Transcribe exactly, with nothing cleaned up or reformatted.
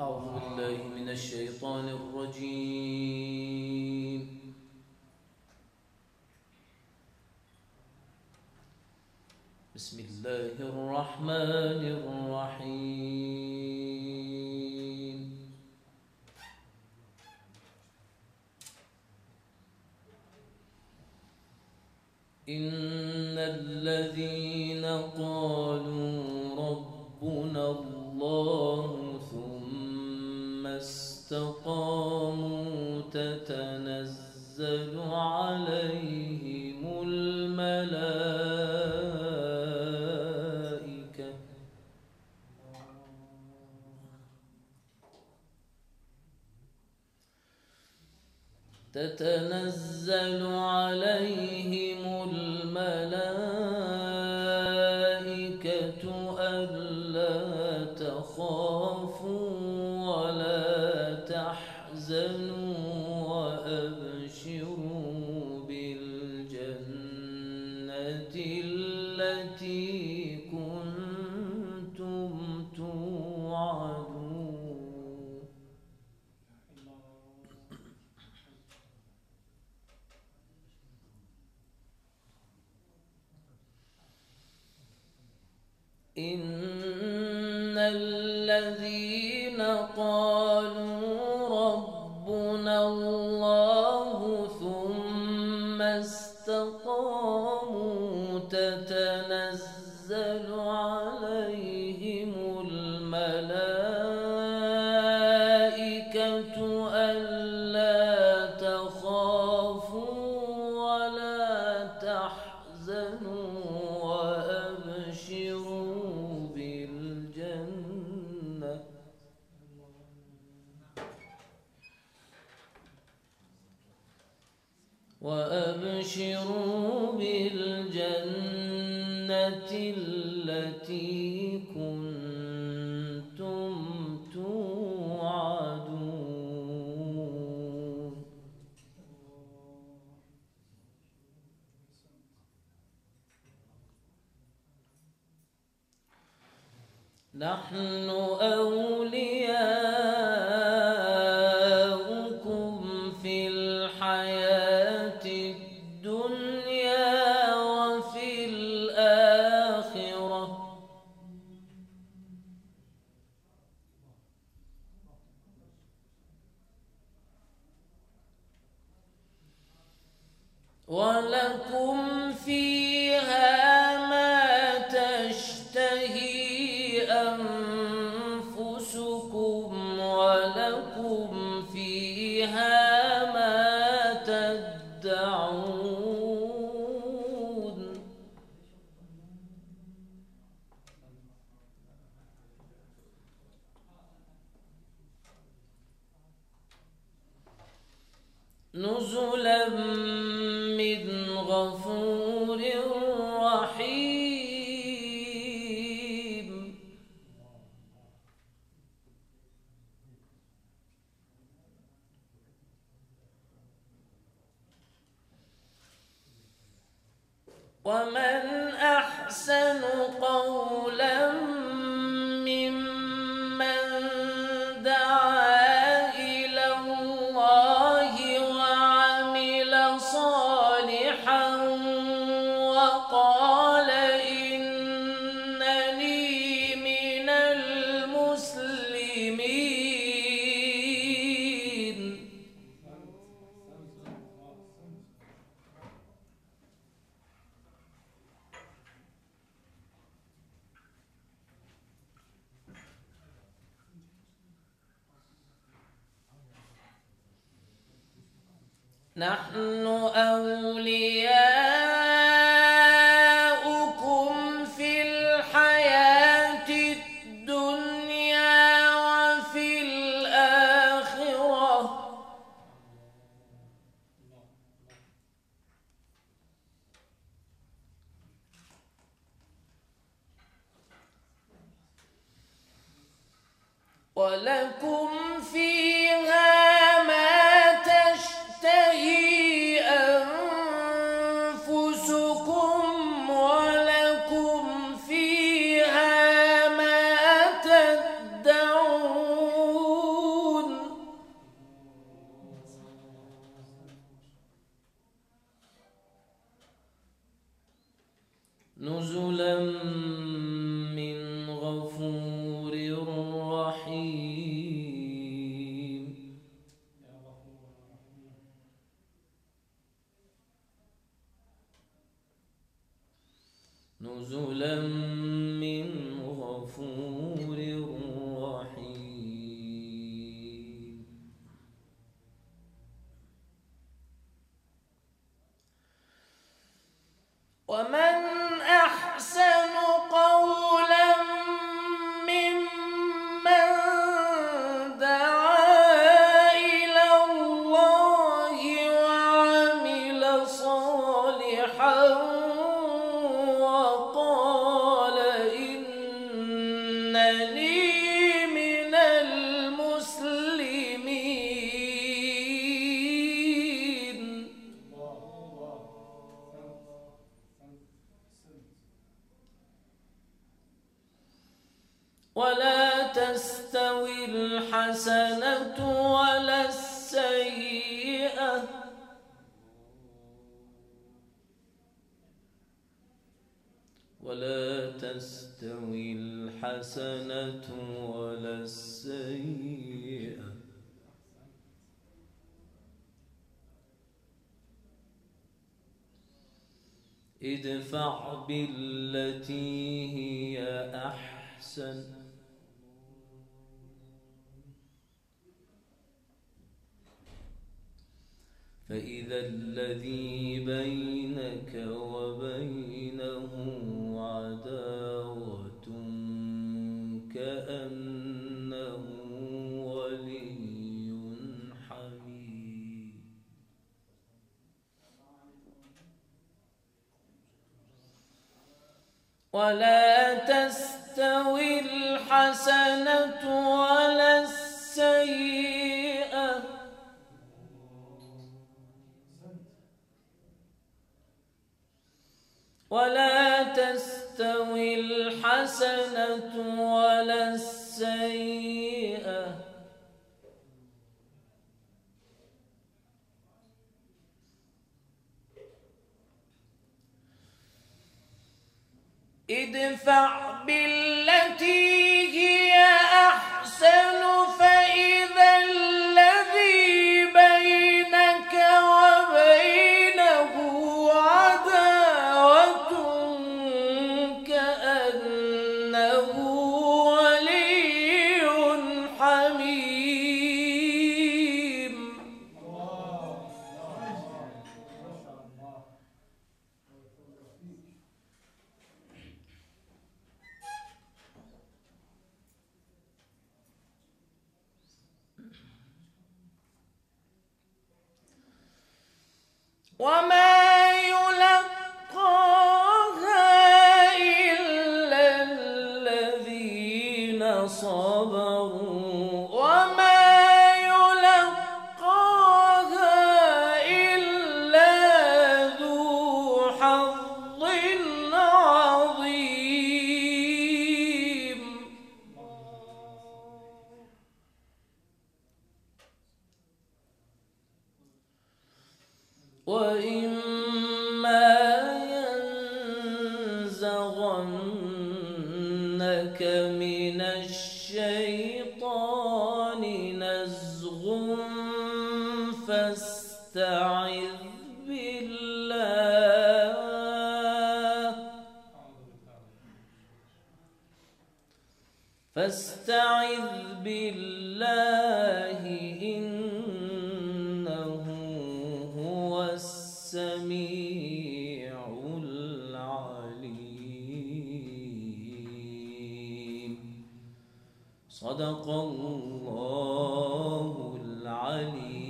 أعوذ بالله من الشيطان الرجيم. بسم الله الرحمن الرحيم. إن الذين قالوا ربنا الله ثم استقاموا تتنزل عليهم الملائكة تتنزل عليهم الملائكة ألا تخافوا ولا تحزنوا وأبشروا بالجنة التي كنتم توعدون. إن الذين قالوا ربنا الله ثم استقاموا تتنزل عليهم الملائكة ألا تخافوا ولا تحزنوا وأبشروا بالجنة وأبشروا بالجنة التي كنتم توعدون. نحن أولياؤكم في الحياة الدنيا وفي الآخرة ولكم فيها ما تشتهي أنفسكم ولكم فيها ما تدعون. نزلا من غفور رحيم. ومن أحسن قولا ممن دعا إلى الله وعمل صالحا وقال إنني من المسلمين. نحن أولياؤكم في الحياة الدنيا وفي الآخرة ولكم فيها ما تشتهي أنفسكم ولكم فيها ما تدعون. رحيم نزلا من غفور رحيم ومن أحسن قولا ممن دعا إلى الله وعمل صالحا وقال إنني من المسلمين ولا تستوي الحسنة ولا السيئة ولا تستوي الحسنة ولا السيئة ادفع بالتي هي أحسن فإذا الذي بينك وبينه عداوة كأنه ولي حميم ولا تستوي الحسنة ولا السيئة ولا تستوي الحسنة ولا السيئة ادفع بالتي هي أحسن فإذا الذي بينك وبينه عداوة كأنه ولي حميم وما يلقاها إلا الذين صبروا وما يلقاها إلا ذو حظ عظيم وإما ينزغنك من الشيطان نزغ فاستعذ بالله فاستعذ بالله إنه هو السميع العليم صدق الله العليم